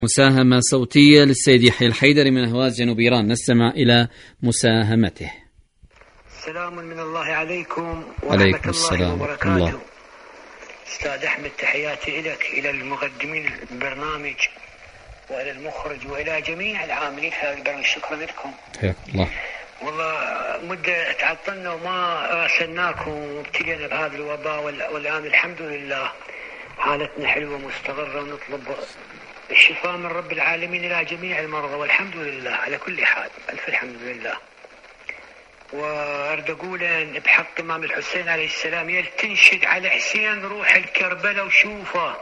مساهمة صوتية للسيد يحيى الحيدري من أهواز جنوب إيران، نستمع إلى مساهمته. سلام من الله عليكم عليكم ورحمة الله وبركاته. الله. أستاذ أحمد، تحياتي لك، إلى المقدمين البرنامج وإلى المخرج وإلى جميع العاملين في هذا البرنامج، شكرا لكم. حياك الله. والله مدة تعطلنا وما راسلناكم وابتلينا بهذا الوباء، والآن الحمد لله حالتنا حلوة مستقرة، ونطلب الشفاء من رب العالمين إلى جميع المرضى، والحمد لله على كل حال، ألف الحمد لله. وأرد أقول بحق إمام الحسين عليه السلام، يلتنشد على حسين روح الكربلة وشوفه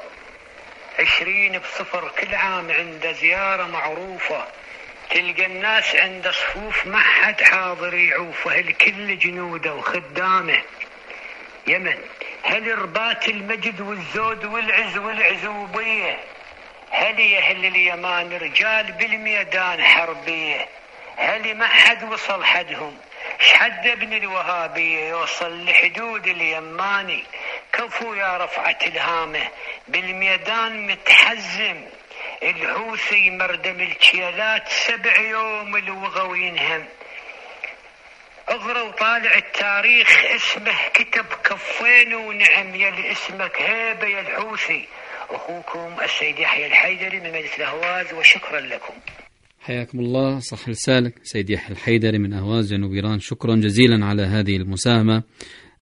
20/0 كل عام عند زيارة معروفة، تلقى الناس عند صفوف ما حد حاضر يعوفه، الكل جنوده وخدامه يمن، هل ربات المجد والزود والعز والعزوبية، هل يهل اليمان رجال بالميدان حربية، هل ما حد وصل حدهم، شحد ابن الوهابية يوصل لحدود اليماني، كفو يا رفعة الهامة بالميدان متحزم، الحوثي مردم الكيلات 7 يوم الوغى وينهم، اغرى وطالع التاريخ اسمه كتب كفين ونعم، يا اسمك هيبة يا الحوثي. أخوكم السيد يحيى الحيدري من مدينة الأهواز، وشكرا لكم. حياكم الله، صح لسانك سيد يحيى الحيدري من أهواز جنوب إيران، شكرا جزيلا على هذه المساهمة.